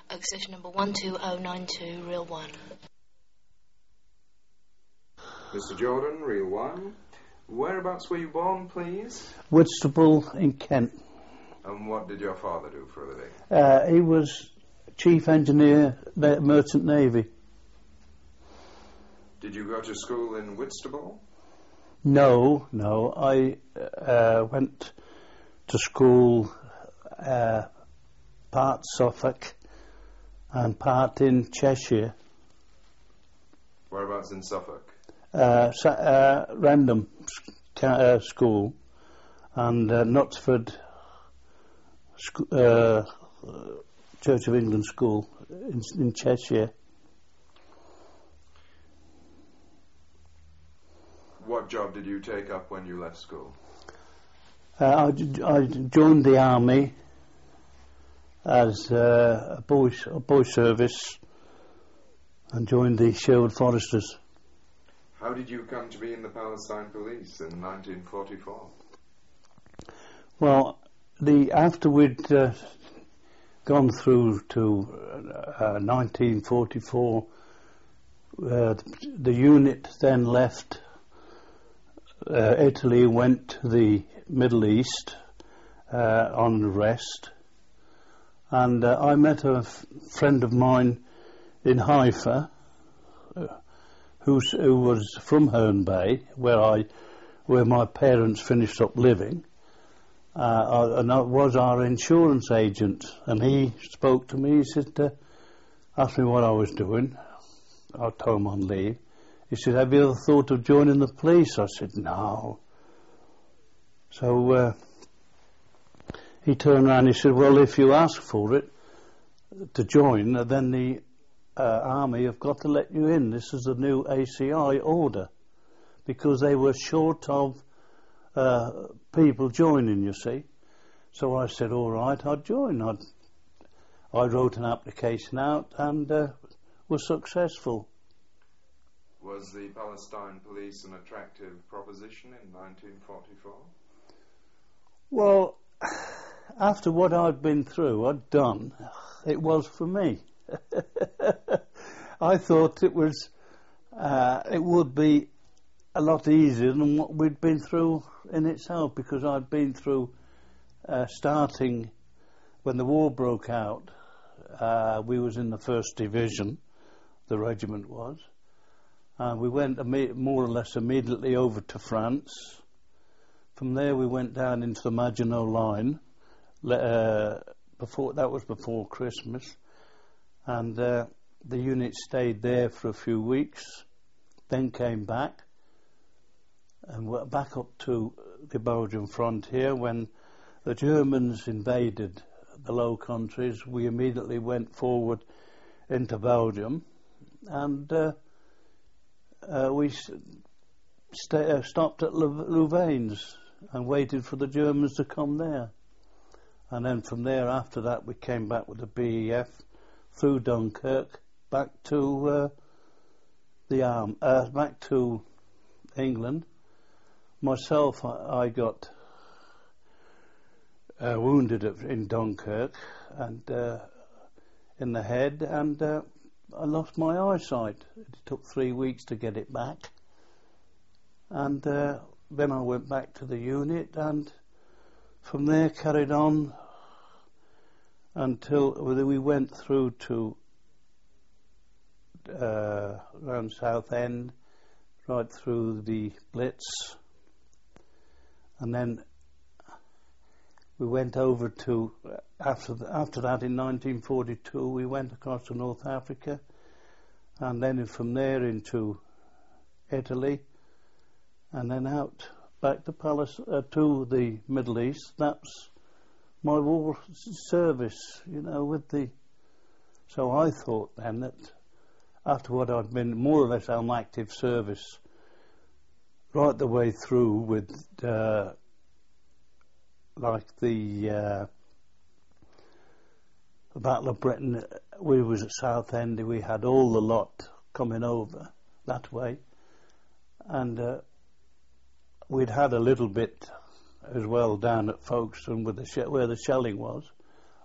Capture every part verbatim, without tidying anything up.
Accession number one two oh nine two, reel one. Mister Jordan, reel one. Whereabouts were you born, please? Whitstable in Kent. And what did your father do for a living? Uh, he was chief engineer at Merchant Navy. Did you go to school in Whitstable? No, no. I uh, went to school uh, part Suffolk and part in Cheshire. Whereabouts in Suffolk? Uh, sa- uh, Random uh, School and uh, Knutsford sc- uh, Church of England School in, in Cheshire. What job did you take up when you left school? Uh, I, I joined the army as uh, a boy a boy service and joined the Sherwood Foresters. How did you come to be in the Palestine Police in nineteen forty-four? Well, the after we'd uh, gone through to uh, nineteen forty-four, uh, the unit then left uh, Italy, went to the Middle East uh, on rest, and uh, I met a f- friend of mine in Haifa, uh, who's, who was from Herne Bay, where I, where my parents finished up living, uh, and I was our insurance agent. And he spoke to me. He said, uh, asked me what I was doing. I told him on leave. He said, "Have you ever thought of joining the police?" I said, "No." So uh, he turned around and he said, "Well, if you ask for it to join, then the uh, army have got to let you in. This is the new A C I order," because they were short of uh, people joining, you see. So I said, all right, I'd join. I'd, I wrote an application out and uh, was successful. Was the Palestine Police an attractive proposition in nineteen forty-four? Well, after what I'd been through, I'd done, it was for me. I thought it was, uh, it would be a lot easier than what we'd been through in itself, because I'd been through uh, starting when the war broke out. Uh, we was in the first division, the regiment was, and we went imme- more or less immediately over to France. From there we went down into the Maginot Line. Uh, before that was before Christmas, and uh, the unit stayed there for a few weeks, then came back and went back up to the Belgian frontier. When the Germans invaded the Low Countries, we immediately went forward into Belgium, and uh, uh, we st- uh, stopped at Lou- Louvain's and waited for the Germans to come there. And then from there, after that, we came back with the B E F through Dunkirk back to uh, the arm, uh, back to England. Myself, I, I got uh, wounded at, in Dunkirk and uh, in the head, and uh, I lost my eyesight. It took three weeks to get it back, and uh, then I went back to the unit, and from there carried on until we went through to uh, around Southend, right through the Blitz, and then we went over to, after the, after that in nineteen forty-two we went across to North Africa, and then from there into Italy, and then out back to Palace, uh, to the Middle East. That's my war service, you know, with the... So I thought then that after what I'd been more or less on active service right the way through with uh, like the uh, Battle of Britain, we was at Southend, we had all the lot coming over that way, and uh, we'd had a little bit as well down at Folkestone with the she- where the shelling was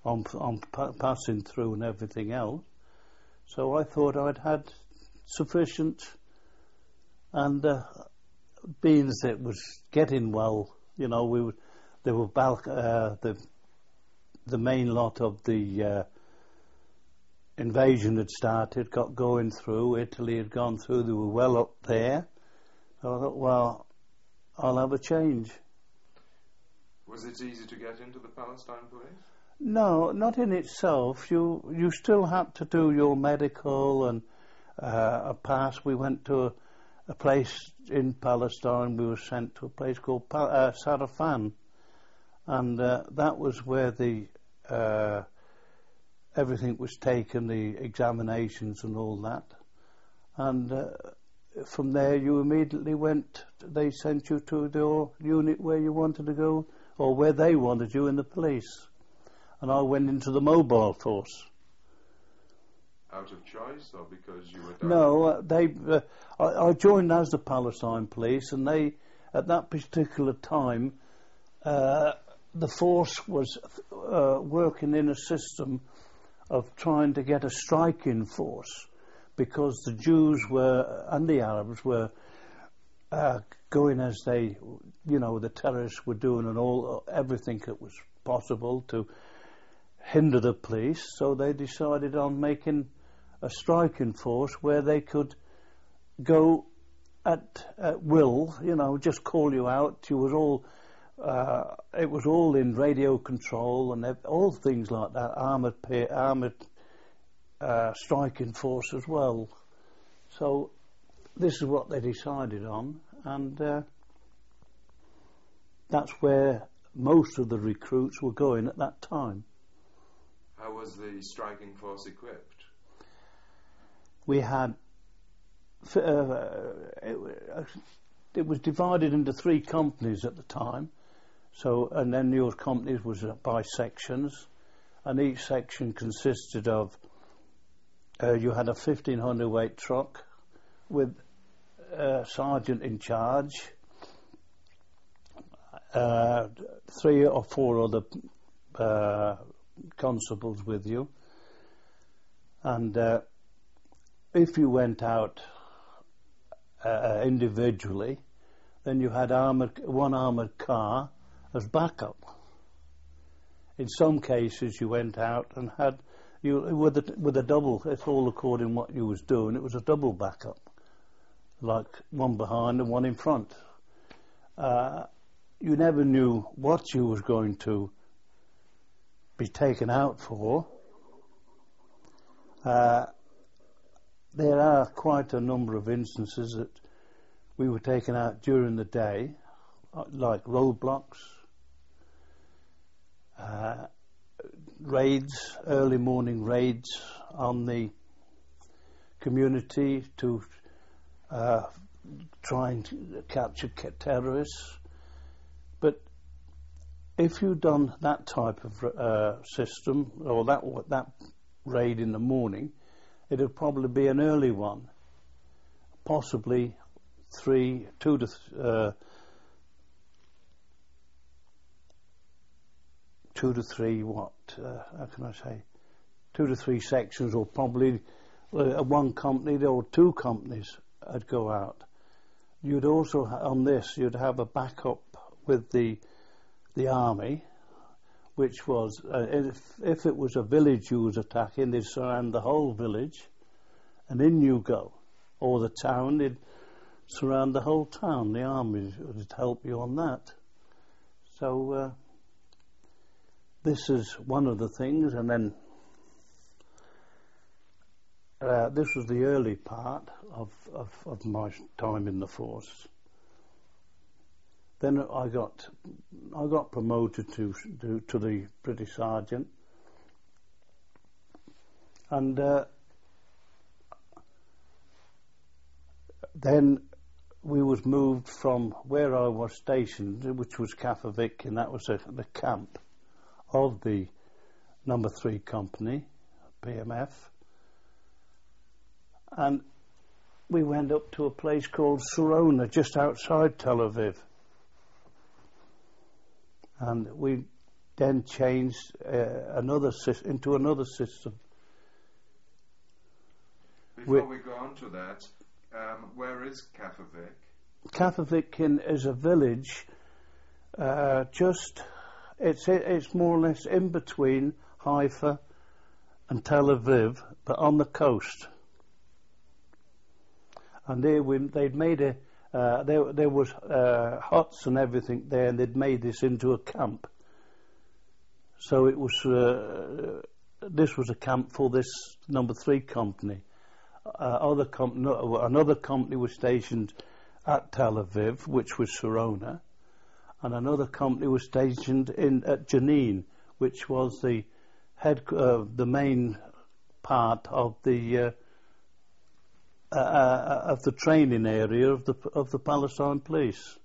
on, on pa- passing through and everything else. So I thought I'd had sufficient, and uh, being that it was getting well, you know, we were, there were balc- uh, the the main lot of the uh, invasion had started, got going through. Italy had gone through. They were well up there. So I thought, well, I'll have a change. Was it easy to get into the Palestine police? No, not in itself. You you still had to do your medical and uh, a pass. We went to a, a place in Palestine. We were sent to a place called pa- uh, Sarafan, and uh, that was where the uh, everything was taken, the examinations and all that. And uh, from there, you immediately went. They sent you to your unit where you wanted to go, or where they wanted you in the police. And I went into the mobile force. Out of choice, or because you were... No, uh, they. Uh, I, I joined as the Palestine police, and they, at that particular time, uh, the force was uh, working in a system of trying to get a striking force, because the Jews were, and the Arabs were, uh, going as they, you know, the terrorists were doing, and all everything that was possible to hinder the police. So they decided on making a striking force where they could go at, at will, you know, just call you out. You was all, uh, it was all in radio control and ev- all things like that. Armored, pa- armored uh, striking force as well. So this is what they decided on, and uh, that's where most of the recruits were going at that time. How was the striking force equipped? We had, uh, it, it was divided into three companies at the time. So, and then your companies was by sections, and each section consisted of, uh, you had a fifteen hundred weight truck with a sergeant in charge, uh, three or four other uh, constables with you, and uh, if you went out uh, individually, then you had armored, one armoured car as backup. In some cases you went out and had, you with a, with a double, it's all according to what you was doing, it was a double backup, like one behind and one in front. Uh, you never knew what you was going to be taken out for. Uh, there are quite a number of instances that we were taken out during the day, like roadblocks, uh, raids, early morning raids on the community to uh, try and capture terrorists. But if you'd done that type of uh, system, or that that raid in the morning, it'd probably be an early one, possibly three, two to th- uh, two to three. What? Uh, how can I say? Two to three sections, or probably uh, one company or two companies would go out. You'd also ha- on this, you'd have a backup with the the army, which was, uh, if, if it was a village you was attacking, they'd surround the whole village, and in you go. Or the town, they'd surround the whole town. The army would help you on that. So uh, this is one of the things, and then uh, this was the early part of, of, of my time in the force. Then I got I got promoted to to, to the British Sergeant, and uh, then we was moved from where I was stationed, which was Kafavik, and that was a, the camp of the Number Three Company, P M F, and we went up to a place called Sarona, just outside Tel Aviv. And we then changed uh, another sys- into another system. Before we, we go on to that, um, where is Keflavik? Keflavik is a village, uh, just it's it's more or less in between Haifa and Tel Aviv, but on the coast. And they we, they'd made a uh, there there was uh, huts and everything there, and they'd made this into a camp. So it was uh, this was a camp for this number three company. Uh, other com- no, another company was stationed at Tel Aviv, which was Sarona, and another company was stationed in at Jenin, which was the head uh, the main part of the uh, uh, uh, of the training area of the of the Palestine police.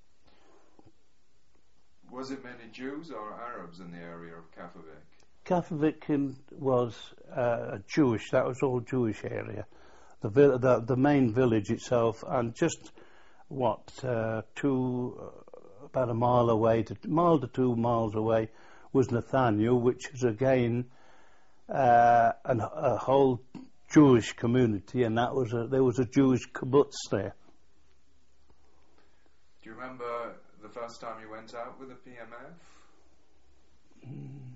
Was it many Jews or Arabs in the area of Keflavik? Keflavik was uh, Jewish. That was all Jewish area. The, vi- the the main village itself, and just what uh, two uh, about a mile away, to mile to two miles away, was Nathaniel, which is again uh, an, a whole Jewish community, and that was a, there was a Jewish kibbutz there. Do you remember the first time you went out with the P M F? Mm.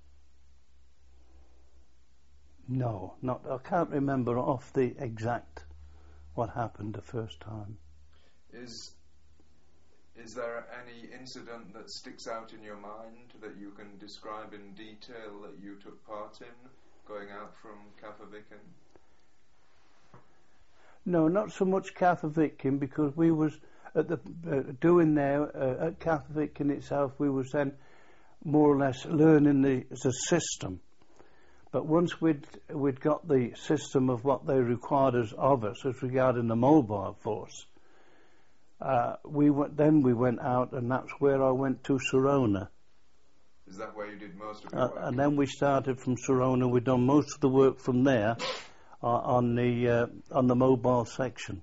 No, not. I can't remember off the exact what happened the first time. Is is there any incident that sticks out in your mind that you can describe in detail that you took part in going out from Keflavik? No, not so much Keflavik, because we was at the uh, doing there uh, at Keflavik in itself. We was then more or less learning the the system. But once we'd we'd got the system of what they required as of us as regarding the mobile force, uh, we went then we went out, and that's where I went to Sarona. Is that where you did most of your Uh, work? and then we started from Sarona. We'd done most of the work from there uh, on the uh, on the mobile section.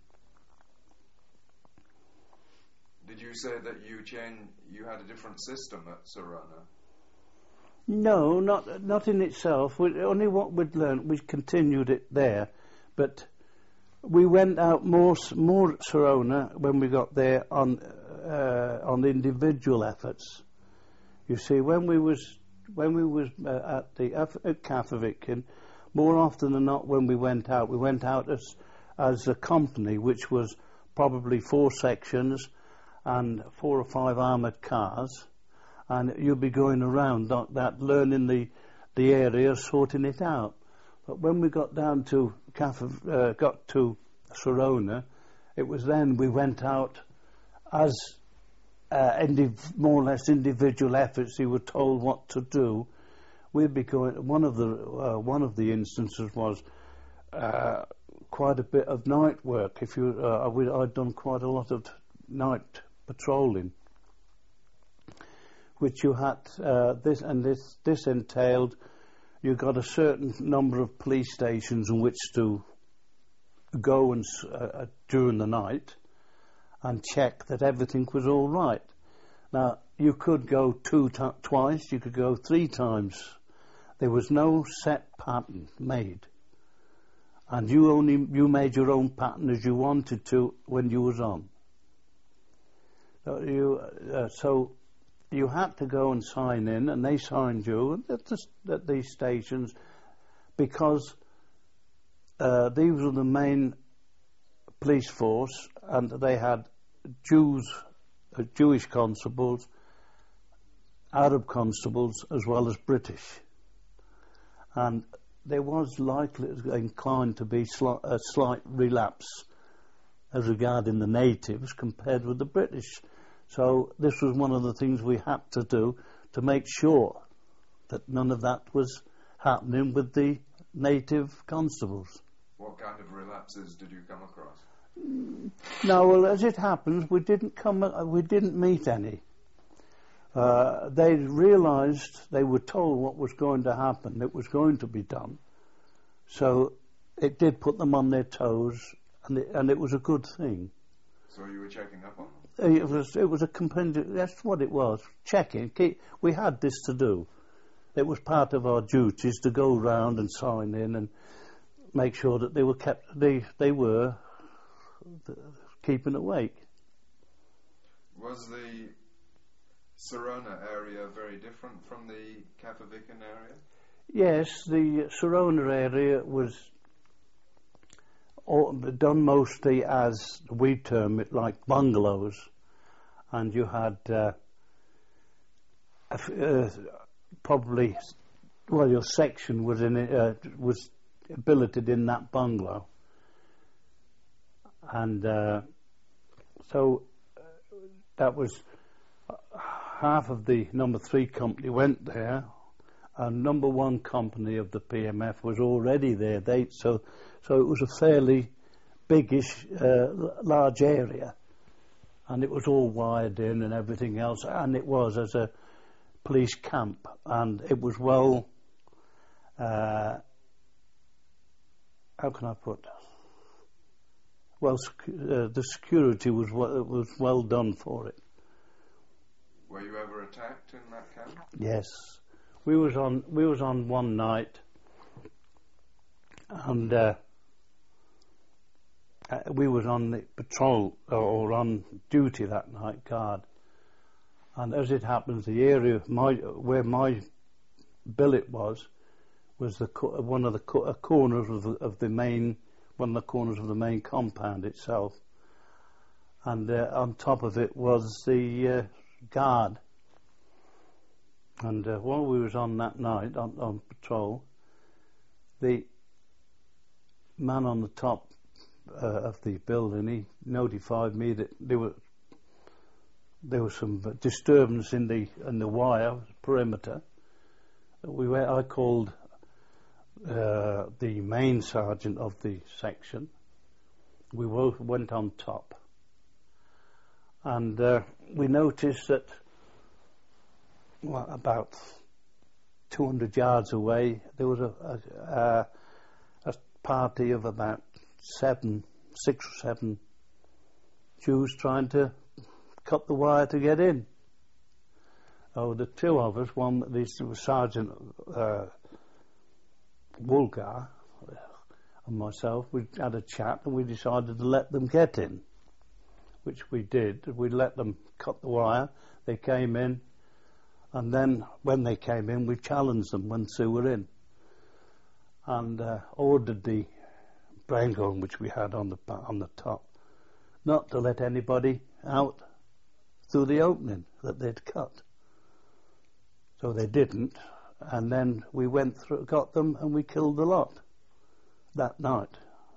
Did you say that you changed, you had a different system at Sarona? No, not not in itself. We, only what we'd learnt, we continued it there, but we went out more more Sarona when we got there on uh, on individual efforts. You see, when we was when we was uh, at the at Keflavik, more often than not, when we went out, we went out as as a company, which was probably four sections and four or five armoured cars. And you'll be going around like that, learning the the area, sorting it out. But when we got down to Kaf, uh, got to Sarona, it was then we went out as uh, indiv- more or less individual efforts. You were told what to do. We'd be going. One of the uh, one of the instances was uh, quite a bit of night work. If you, uh, we, I'd done quite a lot of night patrolling, which you had uh, this and this this entailed you got a certain number of police stations in which to go and uh, during the night and check that everything was all right. Now you could go two t- twice, you could go three times. There was no set pattern made, and you only you made your own pattern as you wanted to when you was on. So you uh, so. You had to go and sign in, and they signed you at, the, at these stations, because uh, these were the main police force, and they had Jews, uh, Jewish constables, Arab constables, as well as British. And there was likely inclined to be sli- a slight relapse as regarding the natives compared with the British. So this was one of the things we had to do to make sure that none of that was happening with the native constables. What kind of relapses did you come across? No, well, as it happens, we didn't come. Uh, we didn't meet any. Uh, they realised, they were told what was going to happen. It was going to be done. So it did put them on their toes, and it, and it was a good thing. So you were checking up on them? It was, it was a compendium, that's what it was, checking. Keep, we had this to do. It was part of our duties to go round and sign in and make sure that they were kept, they, they were keeping awake. Was the Sarona area very different from the Cafavican area? Yes, the Sarona area was all, done mostly as we term it, like bungalows, and you had uh, uh, probably, well, your section was in it, uh, was billeted in that bungalow, and uh, so uh, that was uh, half of the number three company went there, and number one company of the P M F was already there. They so so it was a fairly biggish, uh, large area, and it was all wired in and everything else, and it was as a police camp, and it was well. Uh, how can I put? Well, uh, the security was w- was well done for it. Were you ever attacked in that camp? Yes, we was on we was on one night, and uh, uh, we was on the patrol or, or on duty that night, guard. And as it happens, the area my where my billet was was the co- one of the co- uh, corners of the, of the main one of the corners of the main compound itself, and uh, on top of it was the uh, guard. And uh, while we was on that night on, on patrol, the man on the top uh, of the building, he notified me that there were there was some disturbance in the in the wire perimeter. We were, I called uh, the main sergeant of the section. We both went on top, and uh, we noticed that, well, about two hundred yards away, there was a, a, a party of about seven, six or seven Jews trying to cut the wire to get in. Oh, the two of us, one, this was Sergeant uh, Woolgar and myself, we had a chat and we decided to let them get in, which we did. We let them cut the wire, they came in, and then when they came in, we challenged them once they were in, and uh, ordered the brain gun which we had on the on the top not to let anybody out through the opening that they'd cut. So they didn't, and then we went through, got them, and we killed the lot that night.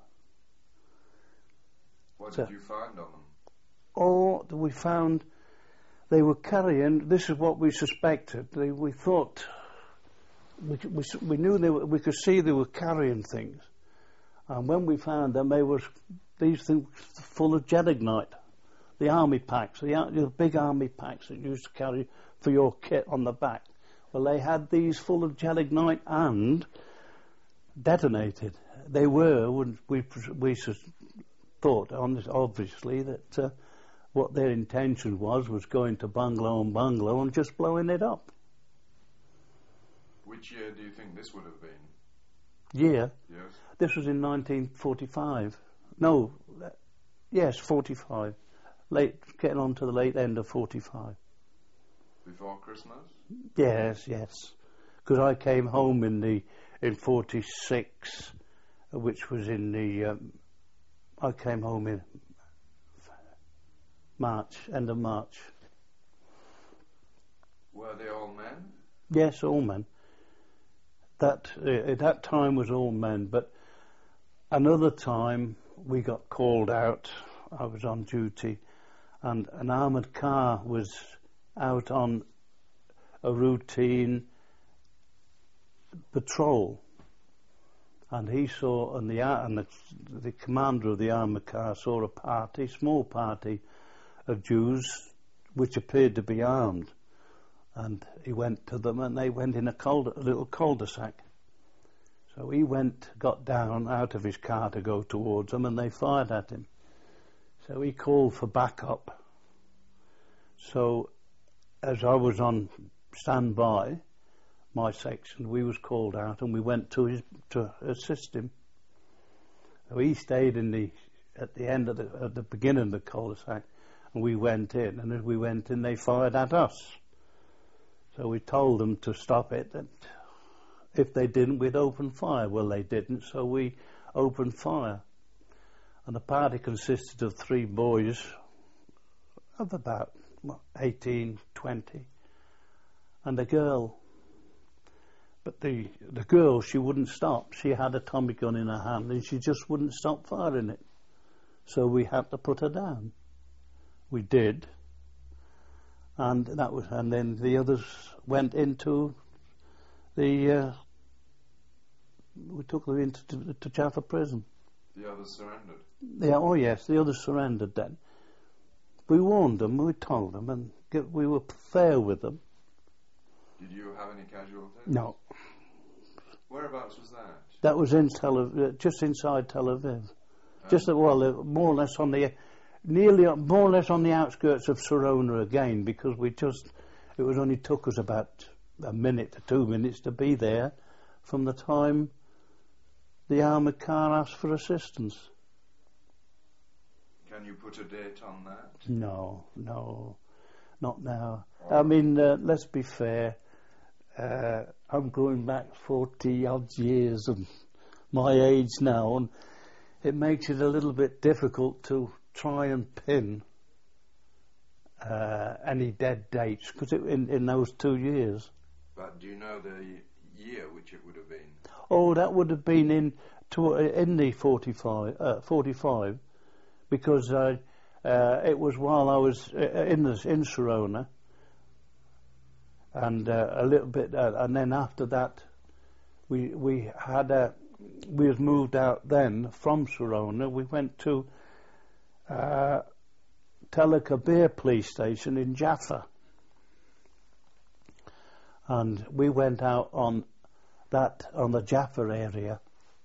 What So- did you find on them? Or we found they were carrying, this is what we suspected, they, we thought, we, we, we knew they were, we could see they were carrying things, and when we found them, they were these things full of gelignite, the army packs, the, ar- the big army packs that you used to carry for your kit on the back. Well, they had these full of gelignite and detonated. They were, when we we sus- thought, on this, obviously, that uh, what their intention was was going to bungalow and bungalow and just blowing it up. Which year do you think this would have been? Year? Yes. This was in nineteen forty-five. No, uh, yes, forty-five. Late, getting on to the late end of forty-five. Before Christmas? Yes, yes. Because I came home in the in forty-six, which was in the. Um, I came home in March, end of March. Were they all men? Yes, all men. That uh, at that time was all men, but another time we got called out. I was on duty, and an armoured car was out on a routine patrol, and he saw, and the and the, the commander of the armoured car saw a party, small party of Jews, which appeared to be armed, and he went to them, and they went in a, cul- a little cul-de-sac. So he went, got down out of his car to go towards them, and they fired at him. So he called for backup. So as I was on standby, my section, we was called out and we went to his to assist him. So he stayed in the at the end of the at the beginning of the cul-de-sac, and we went in. And as we went in, they fired at us. So we told them to stop it. And if they didn't, we'd open fire. Well, they didn't, so we opened fire. And the party consisted of three boys of about what, eighteen, twenty, and a girl. But the the girl, she wouldn't stop. She had a Tommy gun in her hand and she just wouldn't stop firing it. So we had to put her down. We did. And that was, and then the others went into the, uh, we took them into to, to Jaffa prison. The others surrendered? Yeah, oh yes, the others surrendered then. We warned them, we told them, and get, we were fair with them. Did you have any casualties? No. Whereabouts was that? That was in Tel Aviv, just inside Tel Aviv. Um, just uh, well, uh, more or less on the, nearly uh, more or less on the outskirts of Sarona again, because we just, it was only took us about a minute to two minutes to be there from the time the armoured car asked for assistance. Can you put a date on that? No, no, not now. Oh. I mean, uh, let's be fair. Uh, I'm going back forty odd years of my age now, and it makes it a little bit difficult to try and pin uh, any dead dates, because in, in those two years. But do you know the year which it would have been? Oh, that would have been in to, in the forty-five, uh, forty-five, because uh, uh, it was while I was in the, in Sarona. And uh, a little bit, uh, and then after that, we we had a, we had moved out then from Sarona. We went to uh, Tel Kabir police station in Jaffa, and we went out on that on the Jaffa area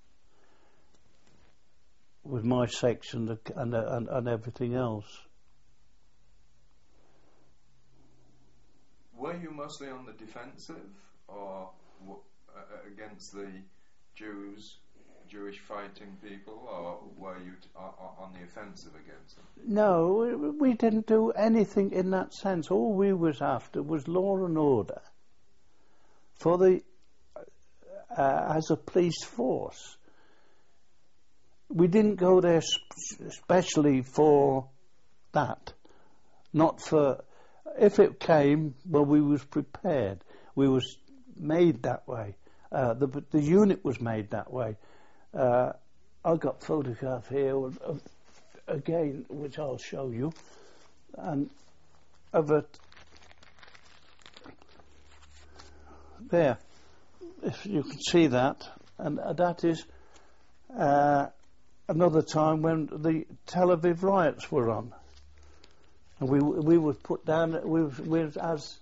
with my section and and, and everything else. Were you mostly on the defensive, or w- uh, against the Jews, Jewish fighting people, or were you t- uh, on the offensive against them? No, we, we didn't do anything in that sense. All we was after was law and order for the uh, as a police force. We didn't go there sp- especially for that, not for. If it came, well, we was prepared. We was made that way. Uh, the the unit was made that way. Uh, I got a photograph here of, of, again, which I'll show you, and of it there. If you can see that, and uh, that is uh, another time when the Tel Aviv riots were on. And we we were put down we was, we was as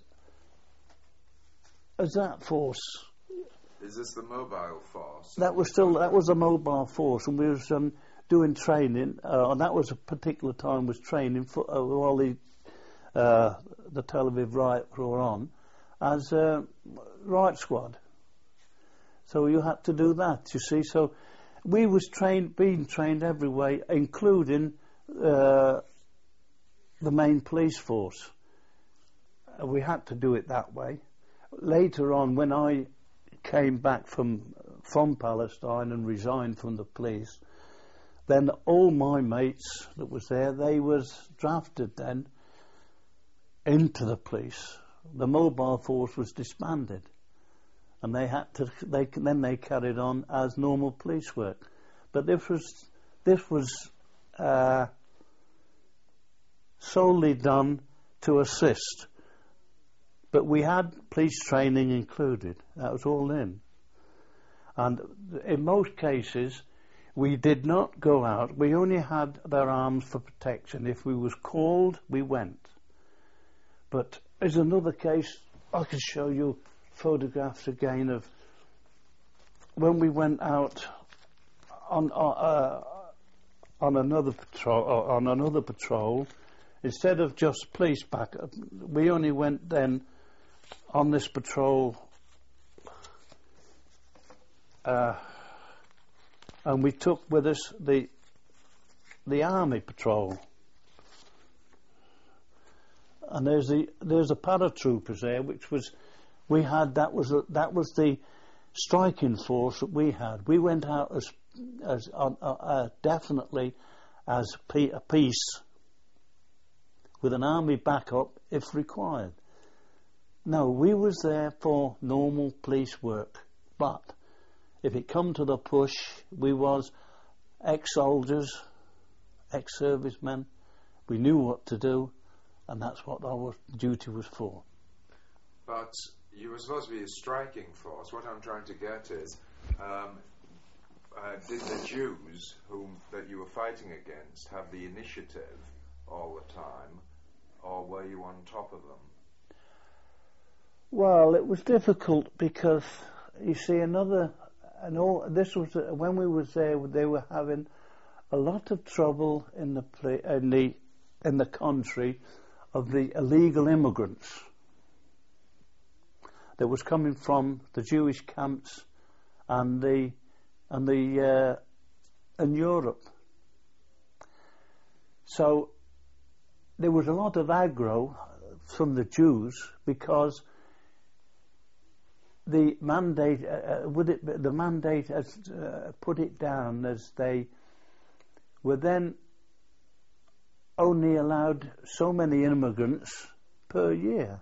as that force. Is this the mobile force? That was still that was a mobile force, and we was um, doing training. Uh, and that was a particular time was training for uh, while the uh, the Tel Aviv riot were on as a riot squad. So you had to do that. You see, so we was trained, being trained every way, including. Uh, the main police force. Uh, we had to do it that way. Later on, when I came back from from Palestine and resigned from the police, then all my mates that was there, they was drafted then into the police. The mobile force was disbanded, and they had to. They then they carried on as normal police work. But this was this was. Uh, solely done to assist, but we had police training included. That was all in, and in most cases we did not go out. We only had their arms for protection. If we was called, we went. But there's another case. I can show you photographs again of when we went out on uh, on another patrol, uh, on another patrol, instead of just police backup, we only went then on this patrol, uh, and we took with us the the army patrol. And there's the there's the paratroopers there, which was we had that was a, that was the striking force that we had. We went out as as uh, uh, definitely as p- a piece with an army backup if required. No, we was there for normal police work, but if it come to the push, we was ex-soldiers, ex-servicemen. We knew what to do, and that's what our duty was for. But you were supposed to be a striking force. What I'm trying to get is, um, uh, did the Jews whom that you were fighting against have the initiative all the time, or were you on top of them? Well, it was difficult because you see another, and all this was uh, when we was there. They were having a lot of trouble in the pla- in the in the country of the illegal immigrants that was coming from the Jewish camps and the and the uh, in Europe. So there was a lot of aggro from the Jews because the mandate, uh, would it, the mandate has uh, put it down as they were then only allowed so many immigrants per year.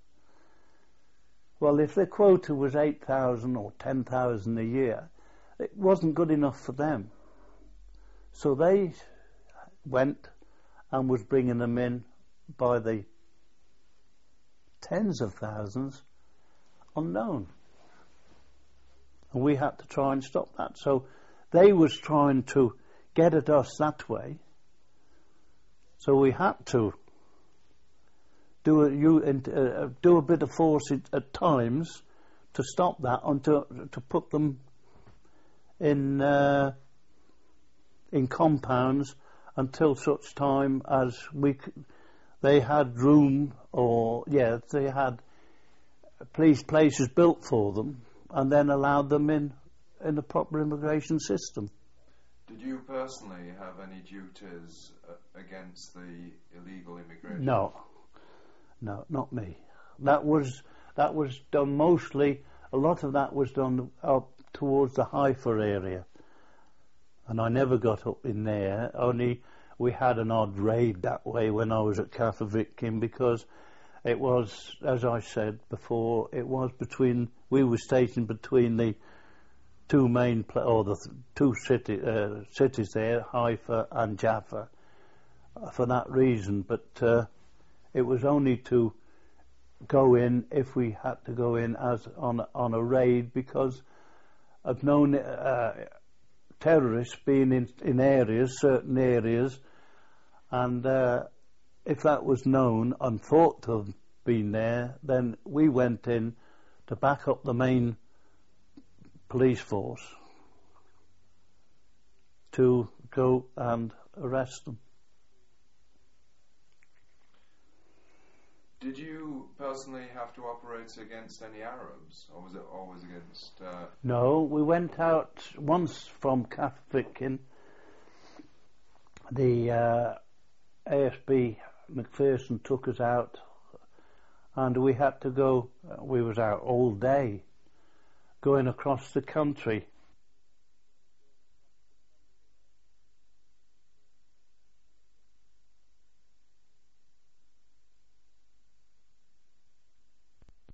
Well, if their quota was eight thousand or ten thousand a year, it wasn't good enough for them. So they went and was bringing them in by the tens of thousands unknown. And we had to try and stop that. So they was trying to get at us that way. So we had to do a, you, uh, do a bit of force at, at times to stop that and to, to put them in uh, in compounds until such time as we c- they had room, or yeah they had police places built for them, and then allowed them in in the proper immigration system. Did you personally have any duties uh, against the illegal immigration? No, no, not me. That was that was done mostly. A lot of that was done up towards the Haifa area, and I never got up in there. Only we had an odd raid that way when I was at Kafavitkin, because it was, as I said before, it was between, we were stationed between the two main, pla- or the th- two city, uh, cities there, Haifa and Jaffa, uh, for that reason. But uh, it was only to go in if we had to go in as on a, on a raid, because I've known uh, terrorists being in, in areas, certain areas, and uh, if that was known and thought to have been there, then we went in to back up the main police force to go and arrest them. Did you personally have to operate against any Arabs, or was it always against... Uh No, we went out once from Kafavitkin. The uh, A S B McPherson took us out, and we had to go, uh, we was out all day, going across the country